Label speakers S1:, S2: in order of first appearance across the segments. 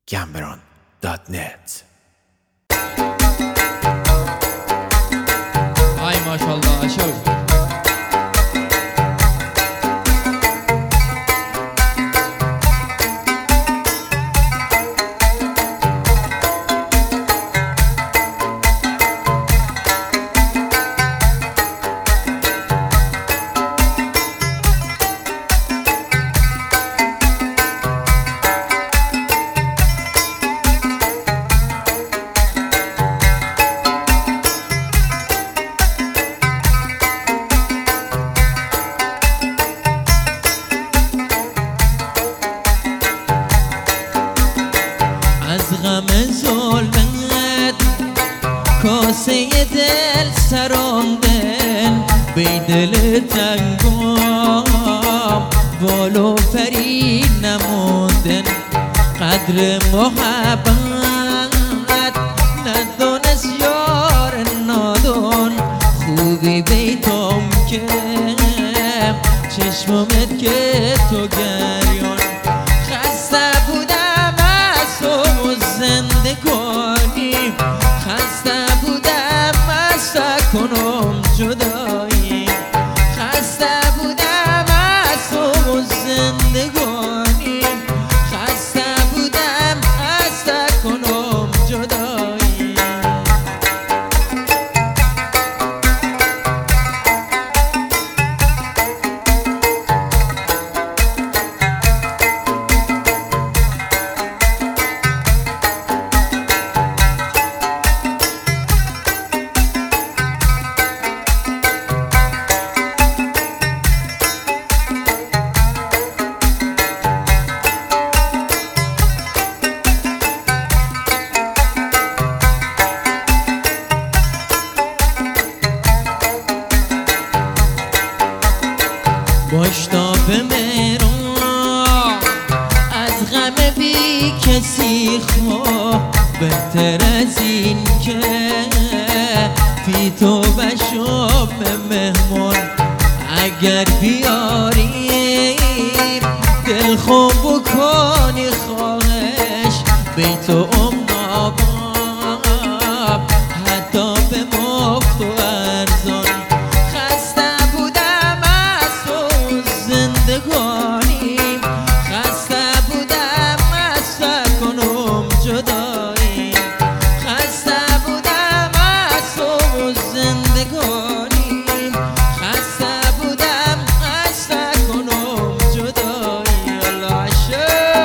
S1: gambron.net.
S2: های ماشاءالله شو از غم ظلمت کاسه دل سراندن بی دل تنگام بالو فری نموندن قدر محبت ندانست یار نادان خوبی بیتم که چشممت که تو گریان خسته بودم از تو زندگانی خسته بودم از کنم جدایی خسته بودم از تو زندگانی خسته بودم از کنم جدایی باش تا بمیرم از غم بی کسی خواه بهتر از این که بی تو بشم مهمان اگر بیاریم دل خوب بکنی خواهش بی تو ناباب حتی به مفت و ارزان خسته بودم از تو زندگانی خسته بودم از کنم جدایی خسته بودم از تو زندگانی خسته بودم از کنم جدایی الله شو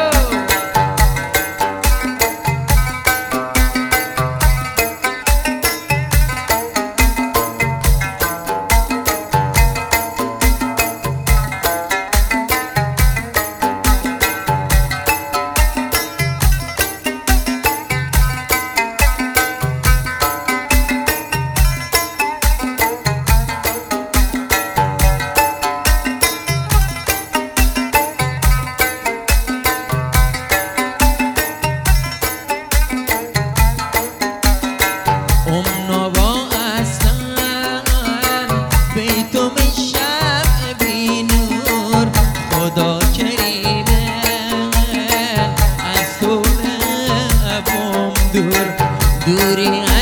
S2: خدا کریمه از تو لبم دوری